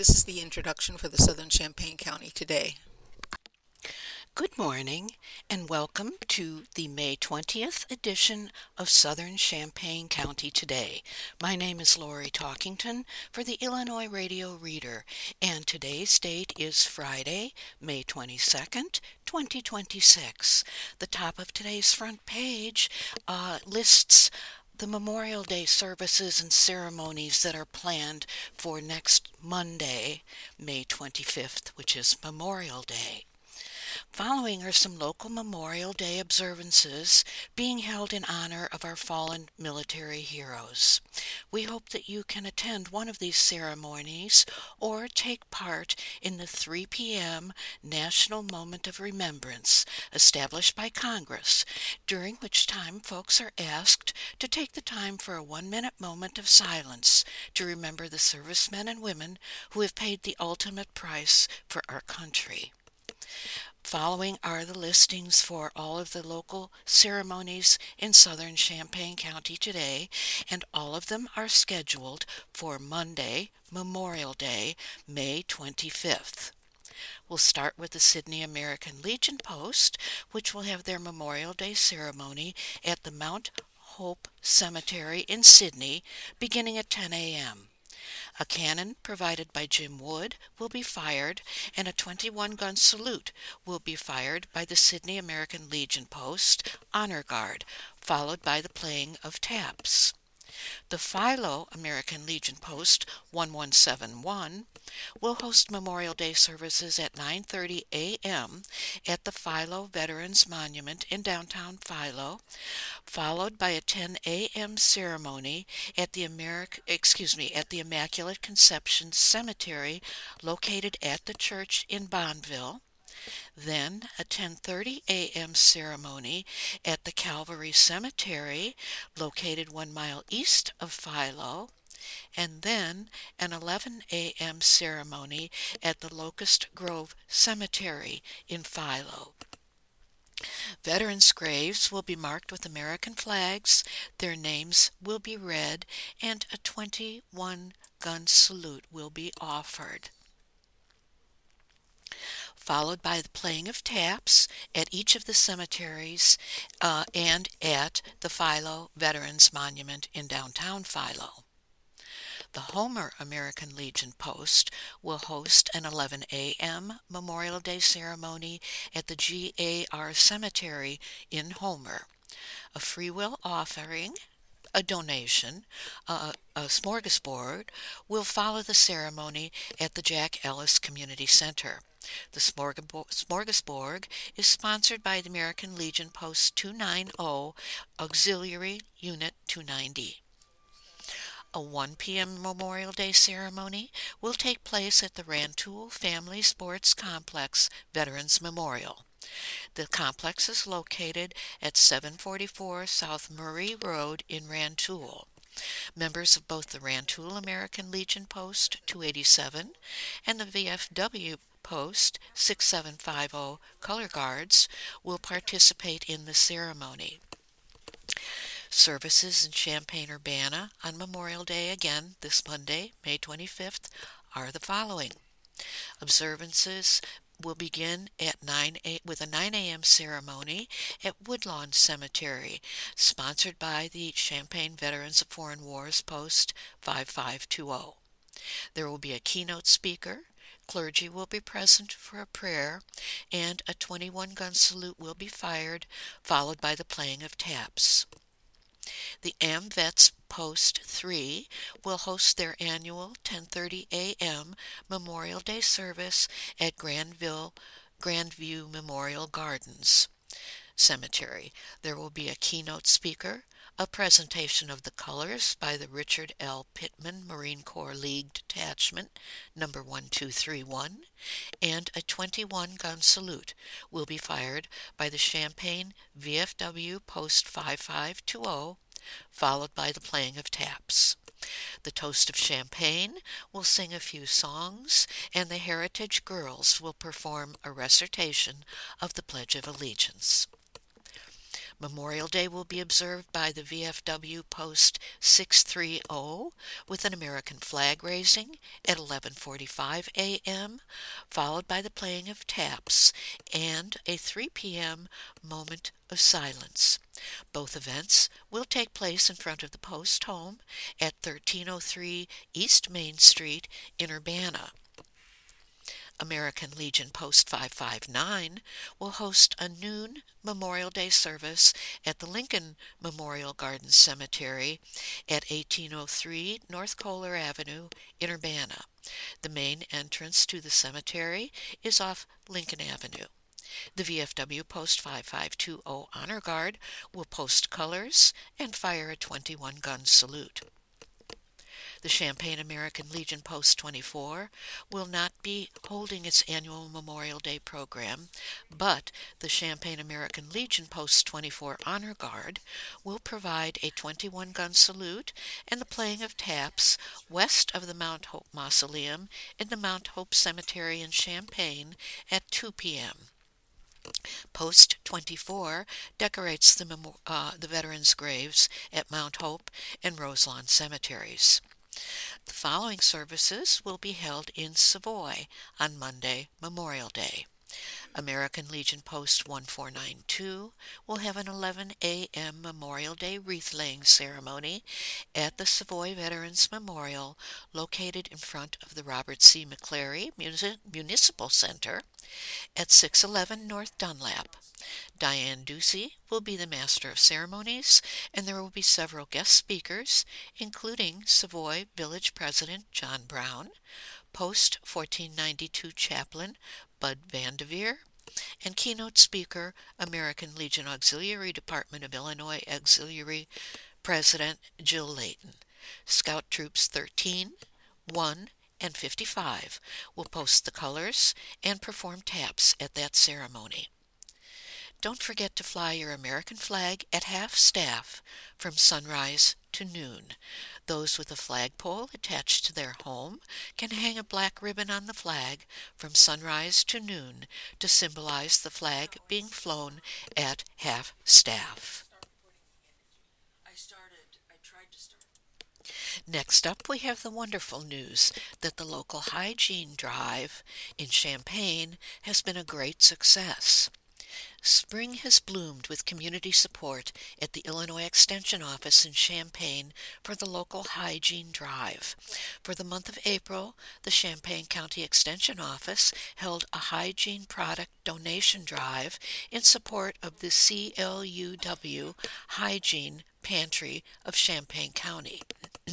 This is the introduction for the Southern Champaign County today. Good morning and welcome to the May 20th edition of Southern Champaign County Today. My name is Lori Talkington for the Illinois Radio Reader, and today's date is Friday, May 22nd, 2026. The top of today's front page lists the Memorial Day services and ceremonies that are planned for next Monday, May 25th, which is Memorial Day. Following are some local Memorial Day observances being held in honor of our fallen military heroes. We hope that you can attend one of these ceremonies or take part in the 3 p.m. National Moment of Remembrance established by Congress, during which time folks are asked to take the time for a 1-minute moment of silence to remember the servicemen and women who have paid the ultimate price for our country. Following are the listings for all of the local ceremonies in Southern Champaign County today, and all of them are scheduled for Monday, Memorial Day, May 25th. We'll start with the Sydney American Legion Post, which will have their Memorial Day ceremony at the Mount Hope Cemetery in Sydney, beginning at 10 a.m. A cannon provided by Jim Wood will be fired, and a 21-gun salute will be fired by the Sydney American Legion Post Honor Guard, followed by the playing of taps. The Philo American Legion Post 1171 will host Memorial Day services at 9:30 a.m. at the Philo Veterans Monument in downtown Philo, followed by a 10 a.m. ceremony at the Immaculate Conception Cemetery located at the church in Bonneville. Then a 10:30 a.m. ceremony at the Calvary Cemetery, located 1 mile east of Philo, and then an 11 a.m. ceremony at the Locust Grove Cemetery in Philo. Veterans' graves will be marked with American flags, their names will be read, and a 21-gun salute will be offered, followed by the playing of taps at each of the cemeteries and at the Philo Veterans Monument in downtown Philo. The Homer American Legion Post will host an 11 a.m. Memorial Day ceremony at the GAR Cemetery in Homer. A free will offering, a donation, a smorgasbord will follow the ceremony at the Jack Ellis Community Center. The smorgasbord is sponsored by the American Legion Post 290 Auxiliary Unit 290. A 1 p.m. Memorial Day ceremony will take place at the Rantoul Family Sports Complex Veterans Memorial. The complex is located at 744 South Murray Road in Rantoul. Members of both the Rantoul American Legion Post 287 and the VFW Post 6750 Color Guards will participate in the ceremony. Services in Champaign-Urbana on Memorial Day, again this Monday, May 25th, are the following. Observances will begin at with a 9 a.m. ceremony at Woodlawn Cemetery, sponsored by the Champaign Veterans of Foreign Wars Post 5520. There will be a keynote speaker, clergy will be present for a prayer, and a 21-gun salute will be fired, followed by the playing of taps. The AMVETS Post 3 will host their annual 10:30 a.m. Memorial Day service at Grandview Memorial Gardens Cemetery. There will be a keynote speaker, a presentation of the colors by the Richard L. Pittman Marine Corps League Detachment number 1231, and a 21-gun salute will be fired by the Champaign VFW Post 5520, followed by the playing of taps. The Toast of Champaign will sing a few songs, and the Heritage Girls will perform a recitation of the Pledge of Allegiance. Memorial Day will be observed by the VFW Post 630 with an American flag raising at 11:45 a.m., followed by the playing of taps and a 3 p.m. moment of silence. Both events will take place in front of the Post home at 1303 East Main Street in Urbana. American Legion Post 559 will host a noon Memorial Day service at the Lincoln Memorial Garden Cemetery at 1803 North Kohler Avenue in Urbana. The main entrance to the cemetery is off Lincoln Avenue. The VFW Post 5520 Honor Guard will post colors and fire a 21-gun salute. The Champaign American Legion Post 24 will not be holding its annual Memorial Day program, but the Champaign American Legion Post 24 Honor Guard will provide a 21-gun salute and the playing of taps west of the Mount Hope Mausoleum in the Mount Hope Cemetery in Champaign at 2 p.m. Post 24 decorates the veterans' graves at Mount Hope and Roselawn cemeteries. The following services will be held in Savoy on Monday, Memorial Day. American Legion Post 1492 will have an 11 a.m. Memorial Day wreath-laying ceremony at the Savoy Veterans Memorial located in front of the Robert C. McClary Municipal Center at 611 North Dunlap. Diane Ducey will be the Master of Ceremonies, and there will be several guest speakers, including Savoy Village President John Brown, Post 1492 Chaplain Bud Vandeveer, and keynote speaker, American Legion Auxiliary Department of Illinois Auxiliary President Jill Layton. Scout Troops 13, 1, and 55 will post the colors and perform taps at that ceremony. Don't forget to fly your American flag at half-staff from sunrise to noon. Those with a flagpole attached to their home can hang a black ribbon on the flag from sunrise to noon to symbolize the flag being flown at half-staff. Next up, we have the wonderful news that the local hygiene drive in Champaign has been a great success. Spring has bloomed with community support at the Illinois Extension Office in Champaign for the local hygiene drive. For the month of April, the Champaign County Extension Office held a hygiene product donation drive in support of the CLUW Hygiene Pantry of Champaign County.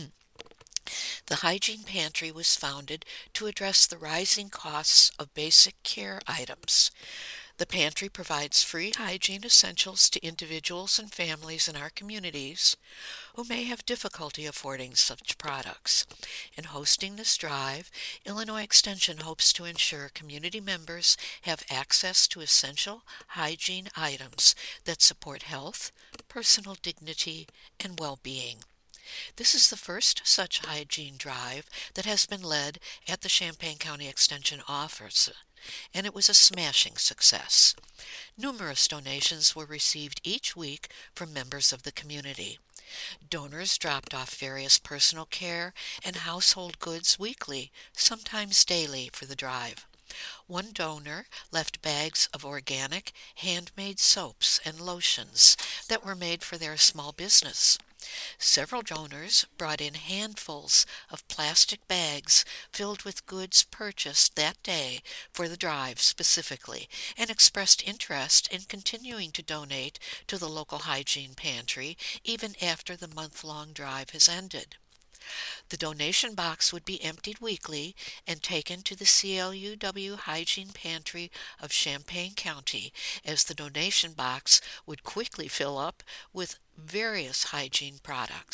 The Hygiene Pantry was founded to address the rising costs of basic care items. The pantry provides free hygiene essentials to individuals and families in our communities who may have difficulty affording such products. In hosting this drive, Illinois Extension hopes to ensure community members have access to essential hygiene items that support health, personal dignity, and well-being. This is the first such hygiene drive that has been led at the Champaign County Extension Office, and it was a smashing success. Numerous donations were received each week from members of the community. Donors dropped off various personal care and household goods weekly, sometimes daily, for the drive. One donor left bags of organic, handmade soaps and lotions that were made for their small business. Several donors brought in handfuls of plastic bags filled with goods purchased that day for the drive specifically, and expressed interest in continuing to donate to the local hygiene pantry even after the month-long drive has ended. The donation box would be emptied weekly and taken to the CLUW Hygiene Pantry of Champaign County, as the donation box would quickly fill up with various hygiene products.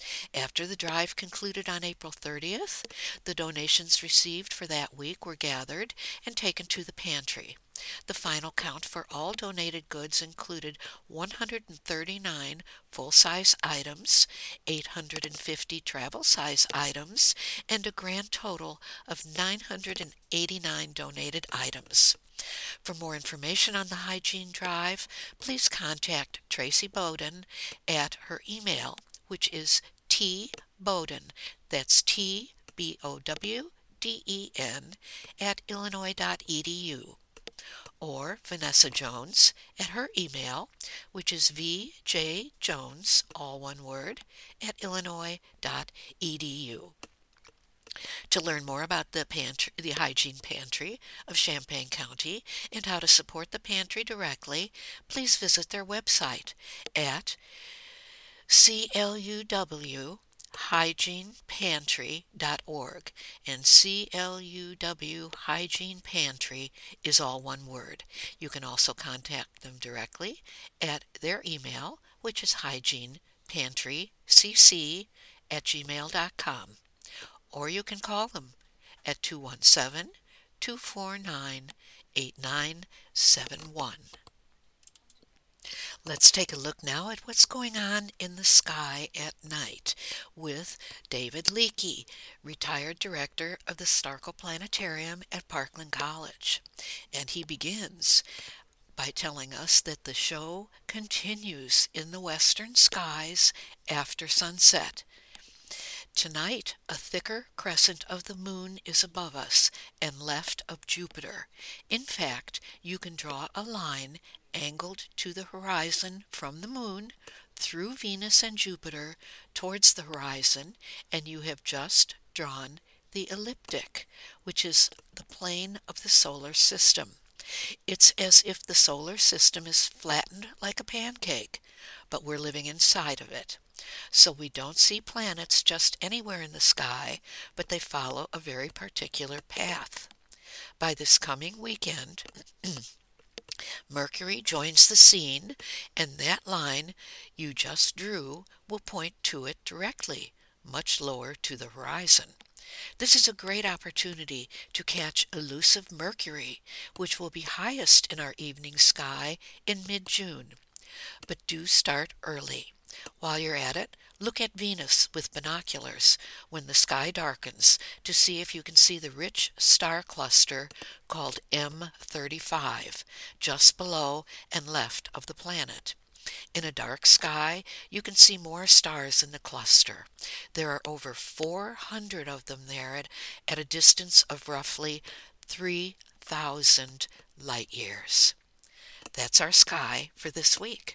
After the drive concluded on April 30th, the donations received for that week were gathered and taken to the pantry. The final count for all donated goods included 139 full-size items, 850 travel-size items, and a grand total of 989 donated items. For more information on the hygiene drive, please contact Tracy Bowden at her email, which is tbowden, that's TBOWDEN, at illinois.edu, or Vanessa Jones at her email, which is vjjones, all one word, at illinois.edu. To learn more about the Hygiene Pantry of Champaign County and how to support the pantry directly, please visit their website at cluwhygienepantry.org, and CLUW Hygiene Pantry is all one word. You can also contact them directly at their email, which is hygienepantrycc@gmail.com, or you can call them at 217-249-8971. Let's take a look now at what's going on in the sky at night with David Leakey, retired director of the Starkville Planetarium at Parkland College. And he begins by telling us that the show continues in the western skies after sunset. Tonight, a thicker crescent of the moon is above us and left of Jupiter. In fact, you can draw a line angled to the horizon from the moon through Venus and Jupiter towards the horizon, and you have just drawn the ecliptic, which is the plane of the solar system. It's as if the solar system is flattened like a pancake, but we're living inside of it. So we don't see planets just anywhere in the sky, but they follow a very particular path. By this coming weekend, Mercury joins the scene, and that line you just drew will point to it directly, much lower to the horizon. This is a great opportunity to catch elusive Mercury, which will be highest in our evening sky in mid-June. But do start early. While you're at it, look at Venus with binoculars when the sky darkens to see if you can see the rich star cluster called M35 just below and left of the planet. In a dark sky, you can see more stars in the cluster. There are over 400 of them there at a distance of roughly 3,000 light years. That's our sky for this week.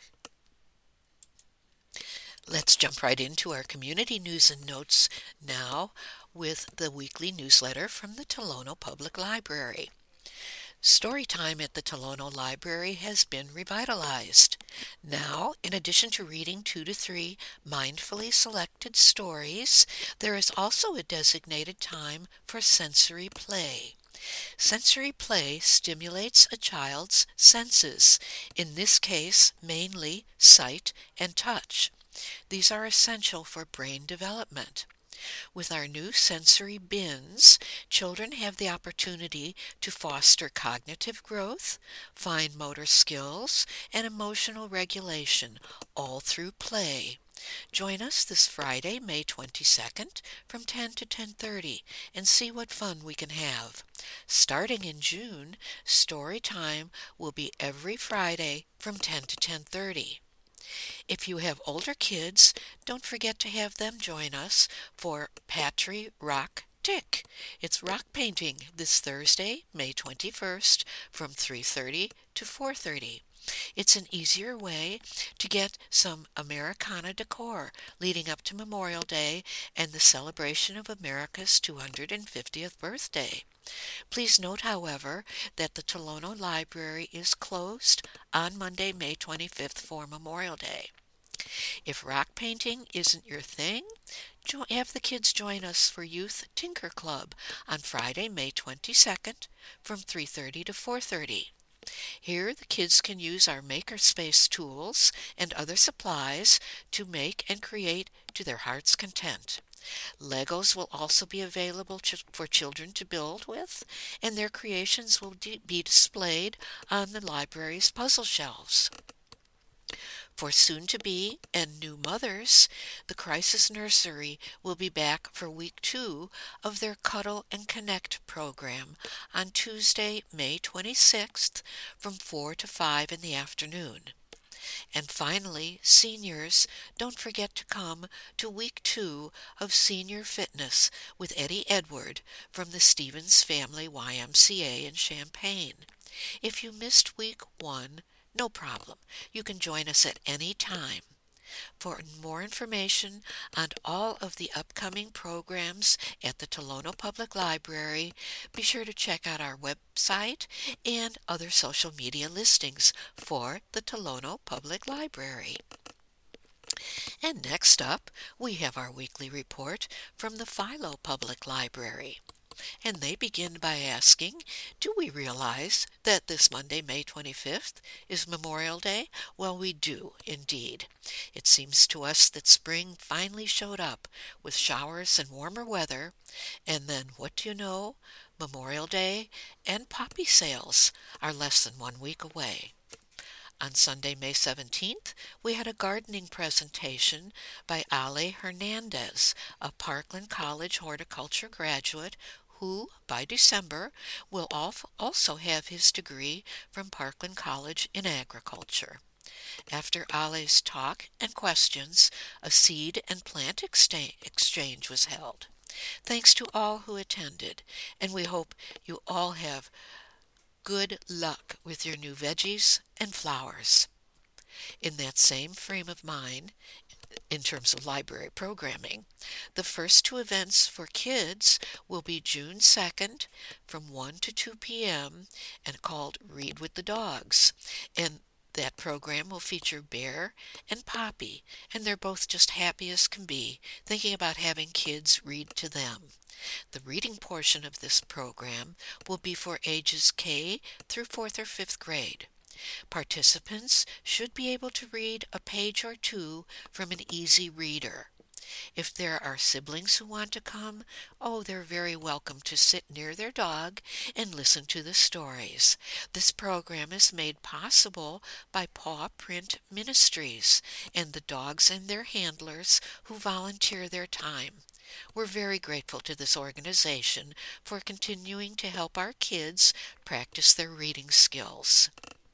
Let's jump right into our community news and notes now with the weekly newsletter from the Tolono Public Library. Storytime at the Tolono Library has been revitalized. Now, in addition to reading 2 to 3 mindfully selected stories, there is also a designated time for sensory play. Sensory play stimulates a child's senses, in this case mainly sight and touch. These are essential for brain development. With our new sensory bins, children have the opportunity to foster cognitive growth, fine motor skills, and emotional regulation, all through play. Join us this Friday, May 22nd, from 10 to 10:30, and see what fun we can have. Starting in June, story time will be every Friday from 10 to 10:30. If you have older kids, don't forget to have them join us for Patry Rock Tick. It's rock painting this Thursday, May 21st, from 3:30 to 4:30. It's an easier way to get some Americana decor leading up to Memorial Day and the celebration of America's 250th birthday. Please note, however, that the Tolono Library is closed on Monday, May 25th for Memorial Day. If rock painting isn't your thing, have the kids join us for Youth Tinker Club on Friday, May 22nd from 3:30 to 4:30. Here, the kids can use our makerspace tools and other supplies to make and create to their heart's content. Legos will also be available for children to build with, and their creations will be displayed on the library's puzzle shelves. For soon-to-be and new mothers, the Crisis Nursery will be back for week 2 of their Cuddle and Connect program on Tuesday, May 26th from 4 to 5 in the afternoon. And finally, seniors, don't forget to come to week 2 of Senior Fitness with Eddie Edward from the Stevens Family YMCA in Champaign. If you missed week 1, no problem. You can join us at any time. For more information on all of the upcoming programs at the Tolono Public Library, be sure to check out our website and other social media listings for the Tolono Public Library. And next up, we have our weekly report from the Philo Public Library. And they begin by asking, do we realize that this Monday, May 25th, is Memorial Day? Well, we do, indeed. It seems to us that spring finally showed up with showers and warmer weather, and then, what do you know? Memorial Day and poppy sales are less than 1 week away. On Sunday, May 17th, we had a gardening presentation by Ale Hernandez, a Parkland College horticulture graduate who, by December, will also have his degree from Parkland College in agriculture. After Ale's talk and questions, a seed and plant exchange was held. Thanks to all who attended, and we hope you all have good luck with your new veggies and flowers. In that same frame of mind, in terms of library programming, the first 2 events for kids will be June 2nd from 1 to 2 p.m. and called Read with the Dogs. And that program will feature Bear and Poppy, and they're both just happy as can be, thinking about having kids read to them. The reading portion of this program will be for ages K through 4th or 5th grade. Participants should be able to read a page or 2 from an easy reader. If there are siblings who want to come, they're very welcome to sit near their dog and listen to the stories. This program is made possible by Paw Print Ministries and the dogs and their handlers who volunteer their time. We're very grateful to this organization for continuing to help our kids practice their reading skills.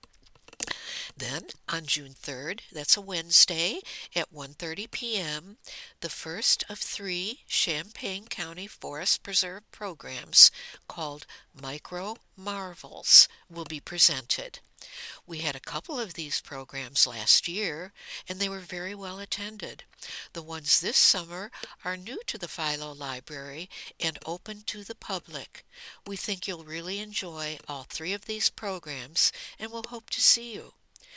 Then, on June 3rd, that's a Wednesday, at 1:30 p.m., the first of 3 Champaign County Forest Preserve programs called Micro Marvels will be presented. We had a couple of these programs last year, and they were very well attended. The ones this summer are new to the Philo Library and open to the public. We think you'll really enjoy all 3 of these programs, and we'll hope to see you.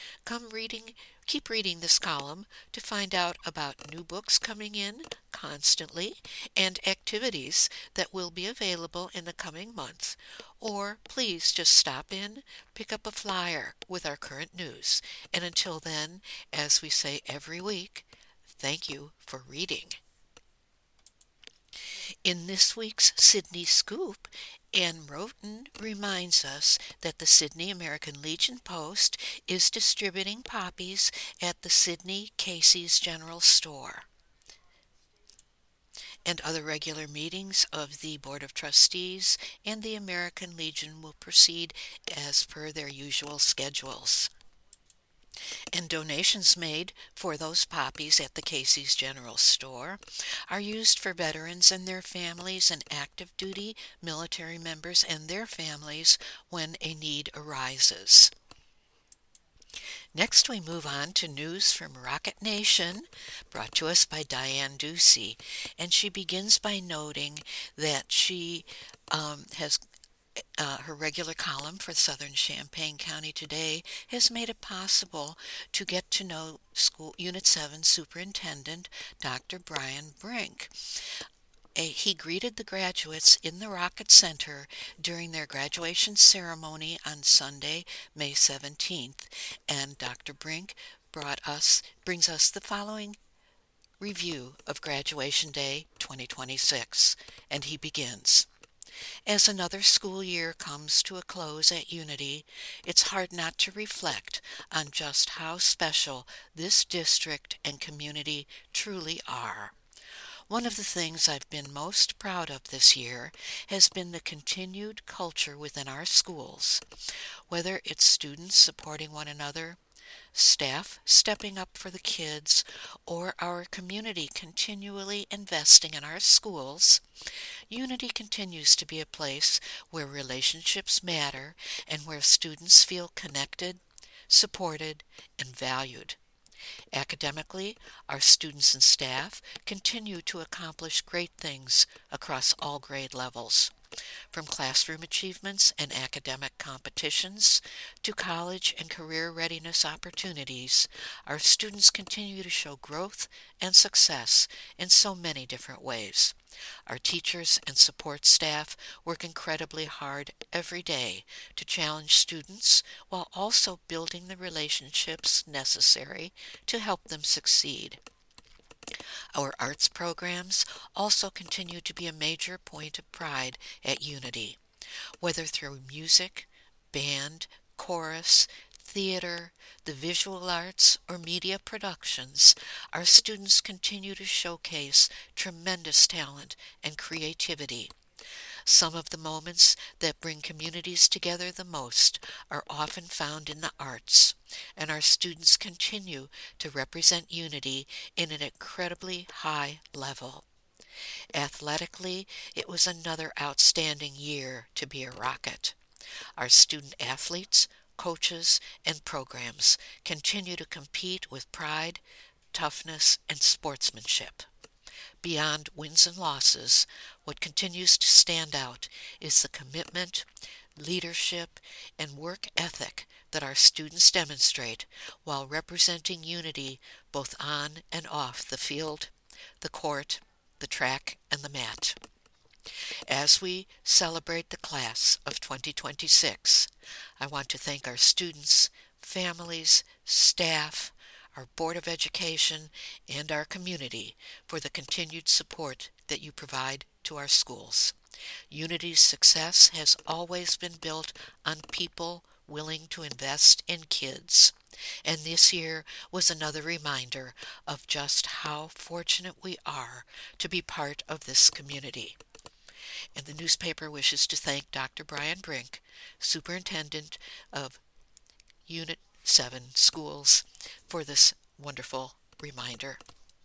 Keep reading this column to find out about new books coming in constantly and activities that will be available in the coming months. Or please just stop in, pick up a flyer with our current news. And until then, as we say every week, thank you for reading. In this week's Sydney Scoop, Ann Roten reminds us that the Sydney American Legion Post is distributing poppies at the Sydney Casey's General Store. And other regular meetings of the Board of Trustees and the American Legion will proceed as per their usual schedules. And donations made for those poppies at the Casey's General Store are used for veterans and their families and active duty military members and their families when a need arises. Next, we move on to news from Rocket Nation, brought to us by Diane Ducey, and she begins by noting that she has her regular column for Southern Champaign County Today has made it possible to get to know School Unit 7 Superintendent Dr. Brian Brink. He greeted the graduates in the Rocket Center during their graduation ceremony on Sunday, May 17th, and Dr. Brink brings us the following review of Graduation Day 2026, and he begins. As another school year comes to a close at Unity, it's hard not to reflect on just how special this district and community truly are. One of the things I've been most proud of this year has been the continued culture within our schools, whether it's students supporting one another, staff stepping up for the kids, or our community continually investing in our schools. Unity continues to be a place where relationships matter and where students feel connected, supported, and valued. Academically, our students and staff continue to accomplish great things across all grade levels. From classroom achievements and academic competitions to college and career readiness opportunities, our students continue to show growth and success in so many different ways. Our teachers and support staff work incredibly hard every day to challenge students while also building the relationships necessary to help them succeed. Our arts programs also continue to be a major point of pride at Unity, whether through music, band, chorus, theater, the visual arts, or media productions. Our students continue to showcase tremendous talent and creativity. Some of the moments that bring communities together the most are often found in the arts, and our students continue to represent Unity in an incredibly high level. Athletically, it was another outstanding year to be a Rocket. Our student athletes, coaches, and programs continue to compete with pride, toughness, and sportsmanship. Beyond wins and losses, what continues to stand out is the commitment, leadership, and work ethic that our students demonstrate while representing Unity both on and off the field, the court, the track, and the mat. As we celebrate the class of 2026, I want to thank our students, families, staff, our Board of Education, and our community for the continued support that you provide to our schools. Unity's success has always been built on people willing to invest in kids, and this year was another reminder of just how fortunate we are to be part of this community. And the newspaper wishes to thank Dr. Brian Brink, Superintendent of Unit 7 Schools, for this wonderful reminder.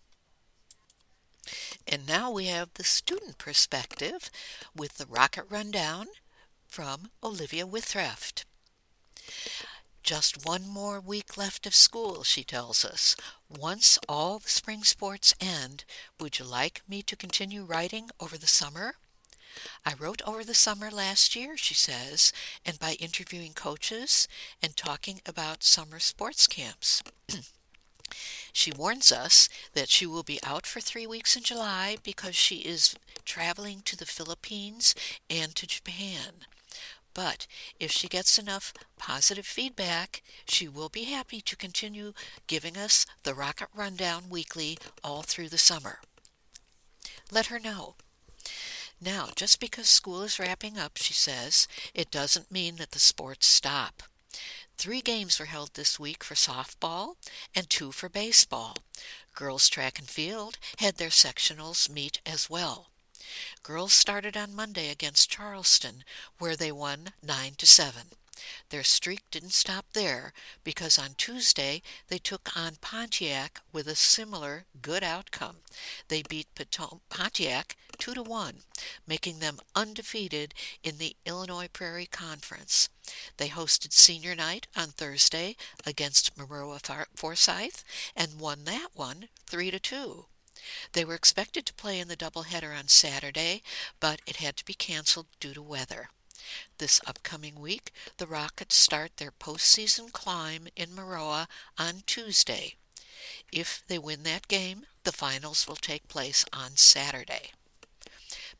And now we have the student perspective with the Rocket Rundown from Olivia Withraft. Just one more week left of school, she tells us. Once all the spring sports end, would you like me to continue writing over the summer? I wrote over the summer last year, she says, and by interviewing coaches and talking about summer sports camps. She warns us that she will be out for 3 weeks in July because she is traveling to the Philippines and to Japan. But if she gets enough positive feedback, she will be happy to continue giving us the Rocket Rundown weekly all through the summer. Let her know. Now, just because school is wrapping up, she says, it doesn't mean that the sports stop. 3 games were held this week for softball and 2 for baseball. Girls track and field had their sectionals meet as well. Girls started on Monday against Charleston, where they won 9-7. Their streak didn't stop there, because on Tuesday they took on Pontiac with a similar good outcome. They beat Pontiac 2-1, making them undefeated in the Illinois Prairie Conference. They hosted senior night on Thursday against Maroa Forsyth and won that one 3-2. They were expected to play in the doubleheader on Saturday, but it had to be canceled due to weather. This upcoming week, the Rockets start their postseason climb in Maroa on Tuesday. If they win that game, the finals will take place on Saturday.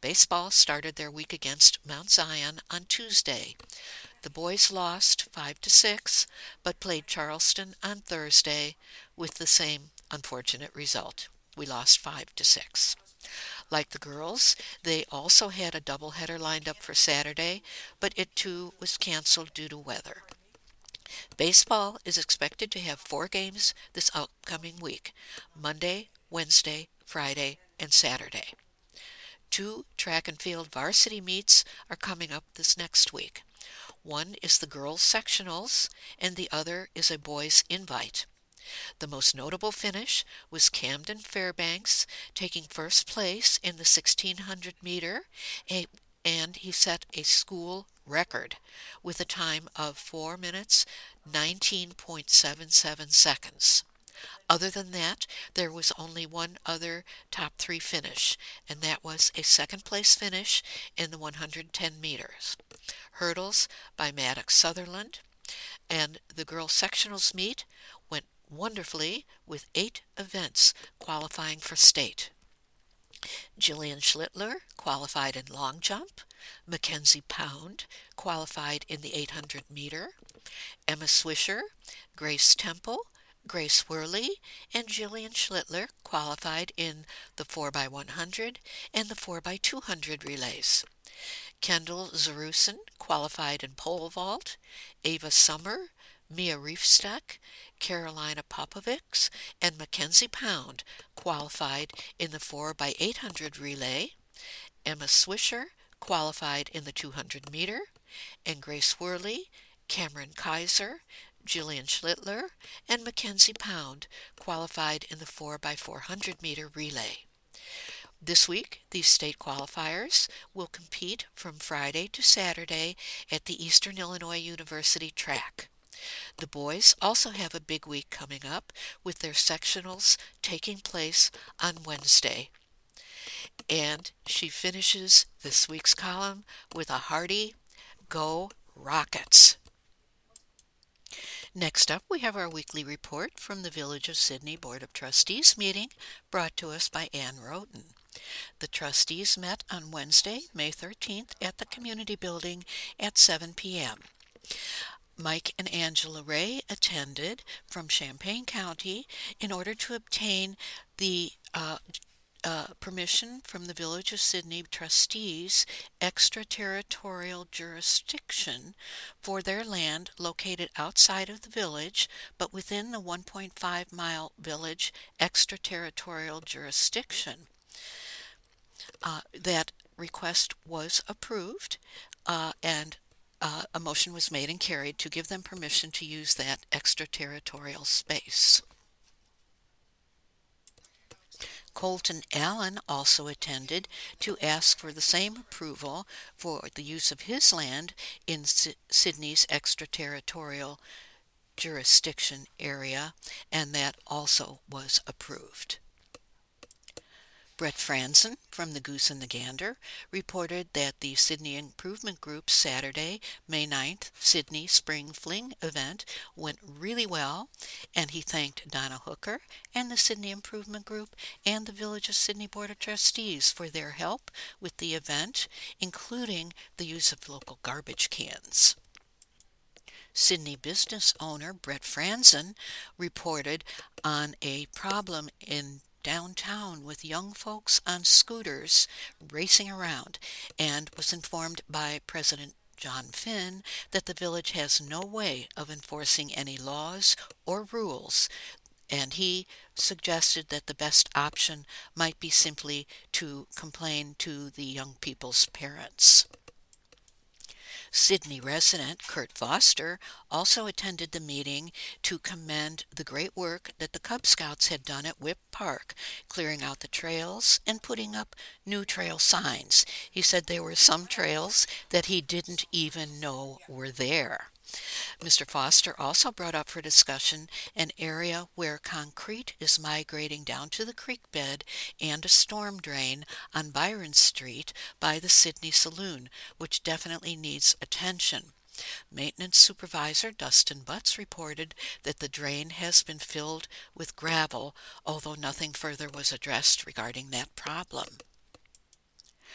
Baseball started their week against Mount Zion on Tuesday. The boys lost 5-6, but played Charleston on Thursday with the same unfortunate result. We lost 5-6. Like the girls, they also had a doubleheader lined up for Saturday, but it too was canceled due to weather. Baseball is expected to have 4 games this upcoming week: Monday, Wednesday, Friday, and Saturday. 2 track and field varsity meets are coming up this next week. One is the girls' sectionals, and the other is a boys' invite. The most notable finish was Camden Fairbanks taking first place in the 1600 meter, and he set a school record with a time of 4 minutes, 19.77 seconds. Other than that, there was only one other top 3 finish, and that was a second-place finish in the 110 meters. Hurdles by Maddox Sutherland, and the girls' sectionals meet went wonderfully with 8 events qualifying for state. Jillian Schlittler qualified in long jump. Mackenzie Pound qualified in the 800 meter. Emma Swisher, Grace Temple, Grace Worley, and Jillian Schlittler qualified in the 4x100 and the 4x200 relays. Kendall Zarusin qualified in pole vault. Ava Summer, Mia Riefstuck, Carolina Popovics, and Mackenzie Pound qualified in the 4x800 relay. Emma Swisher qualified in the 200 meter, and Grace Worley, Cameron Kaiser, Jillian Schlittler, and Mackenzie Pound qualified in the 4x400 meter relay. This week, these state qualifiers will compete from Friday to Saturday at the Eastern Illinois University track. The boys also have a big week coming up with their sectionals taking place on Wednesday. And she finishes this week's column with a hearty "Go Rockets!" Next up, we have our weekly report from the Village of Sidney Board of Trustees meeting, brought to us by Ann Roten. The trustees met on Wednesday, May 13th, at the Community Building at 7 p.m. Mike and Angela Ray attended from Champaign County in order to obtain the permission from the Village of Sidney trustees extraterritorial jurisdiction for their land located outside of the village but within the 1.5-mile village extraterritorial jurisdiction. That request was approved, and a motion was made and carried to give them permission to use that extraterritorial space. Colton Allen also attended to ask for the same approval for the use of his land in Sidney's extraterritorial jurisdiction area, and that also was approved. Brett Franzen from the Goose and the Gander reported that the Sidney Improvement Group's Saturday, May 9th, Sidney Spring Fling event went really well, and he thanked Donna Hooker and the Sidney Improvement Group and the Village of Sidney Board of Trustees for their help with the event, including the use of local garbage cans. Sidney business owner Brett Franzen reported on a problem in downtown with young folks on scooters racing around, and was informed by President John Finn that the village has no way of enforcing any laws or rules, and he suggested that the best option might be simply to complain to the young people's parents. Sidney resident Kurt Foster also attended the meeting to commend the great work that the Cub Scouts had done at Whip Park, clearing out the trails and putting up new trail signs. He said there were some trails that he didn't even know were there. Mr. Foster also brought up for discussion an area where concrete is migrating down to the creek bed and a storm drain on Byron Street by the Sidney Saloon, which definitely needs attention. Maintenance Supervisor Dustin Butts reported that the drain has been filled with gravel, although nothing further was addressed regarding that problem.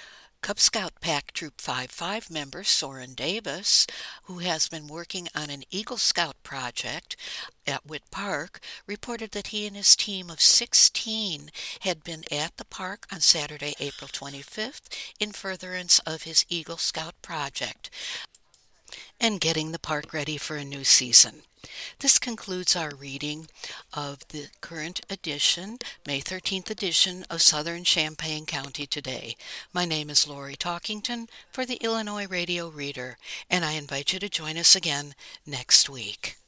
Cub Scout Pack Troop 55 member Soren Davis, who has been working on an Eagle Scout project at Witt Park, reported that he and his team of 16 had been at the park on Saturday, April 25th, in furtherance of his Eagle Scout project and getting the park ready for a new season. This concludes our reading of the current edition, May 13th edition of Southern Champaign County Today. My name is Lori Talkington for the Illinois Radio Reader, and I invite you to join us again next week.